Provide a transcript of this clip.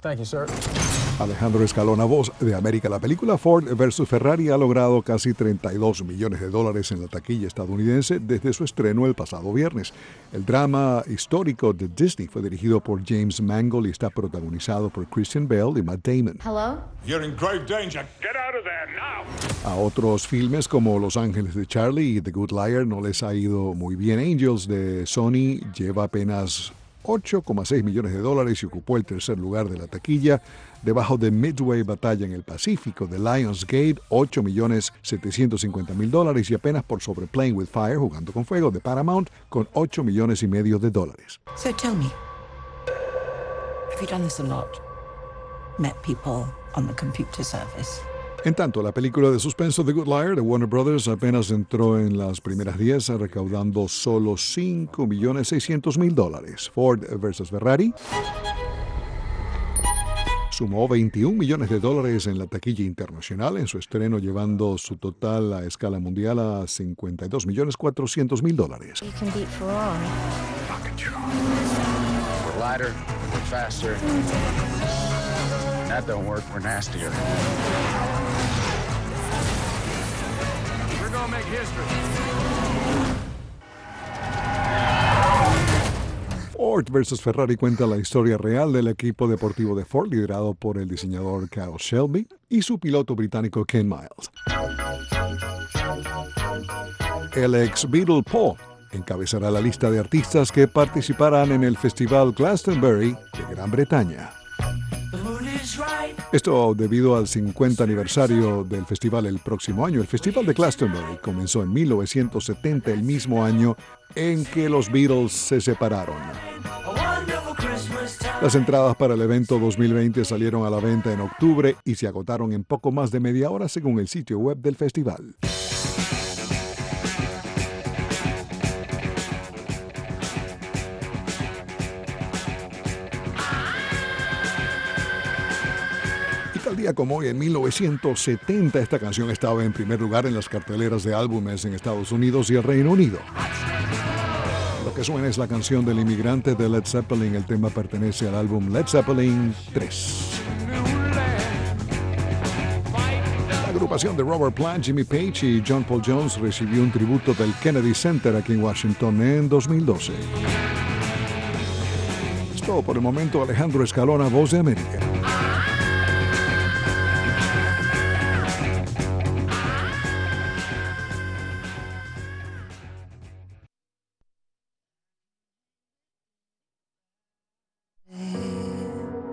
Thank you, sir. Alejandro Escalona, Voz de América. La película Ford vs. Ferrari ha logrado casi $32 millones en la taquilla estadounidense desde su estreno el pasado viernes. El drama histórico de Disney fue dirigido por James Mangold y está protagonizado por Christian Bale y Matt Damon. Hello? You're in grave danger. Get out of there now. A otros filmes como Los Ángeles de Charlie y The Good Liar no les ha ido muy bien. Angels de Sony lleva apenas $8,6 millones y ocupó el tercer lugar de la taquilla, debajo de Midway Batalla en el Pacífico de Lionsgate, $8,750,000 y apenas por sobre Playing with Fire, Jugando con Fuego de Paramount, con $8,5 millones. So tell me, have you done this a lot? Met people on the computer service? En tanto, la película de suspenso The Good Liar de Warner Brothers apenas entró en las primeras 10, recaudando solo $5,600,000. Ford vs. Ferrari sumó $21 millones en la taquilla internacional en su estreno, llevando su total a escala mundial a $52,400,000. You can beat Ferrari. We're lighter, we're faster. That don't work, we're nastier. We're gonna make history. Ford vs. Ferrari cuenta la historia real del equipo deportivo de Ford, liderado por el diseñador Carroll Shelby y su piloto británico Ken Miles. El ex Beatle Paul encabezará la lista de artistas que participarán en el Festival Glastonbury de Gran Bretaña. Esto debido al 50 aniversario del festival el próximo año. El Festival de Glastonbury comenzó en 1970, el mismo año en que los Beatles se separaron. Las entradas para el evento 2020 salieron a la venta en octubre y se agotaron en poco más de media hora según el sitio web del festival. Tal día como hoy, en 1970, esta canción estaba en primer lugar en las carteleras de álbumes en Estados Unidos y el Reino Unido. Lo que suena es la canción del inmigrante de Led Zeppelin. El tema pertenece al álbum Led Zeppelin 3. La agrupación de Robert Plant, Jimmy Page y John Paul Jones recibió un tributo del Kennedy Center aquí en Washington en 2012. Es todo por el momento. Alejandro Escalona, Voz de América.